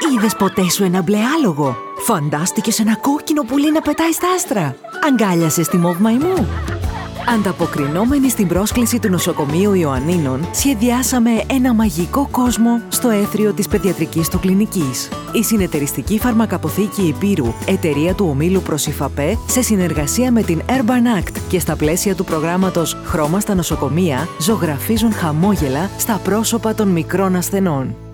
Είδες ποτέ σου ένα μπλε άλογο? Φαντάστηκες ένα κόκκινο πουλί να πετάει στα άστρα? Αγκάλιασες τη μοβ μαϊμού? Ανταποκρινόμενοι στην πρόσκληση του Νοσοκομείου Ιωαννίνων, σχεδιάσαμε ένα μαγικό κόσμο στο έθριο της παιδιατρικής του κλινικής. Η συνεταιριστική φαρμακαποθήκη Υπήρου, εταιρεία του ομίλου Προσυφαπέ, σε συνεργασία με την Urban Act και στα πλαίσια του προγράμματος «Χρώμα στα νοσοκομεία», ζωγραφίζουν χαμόγελα στα πρόσωπα των μικρών ασθενών.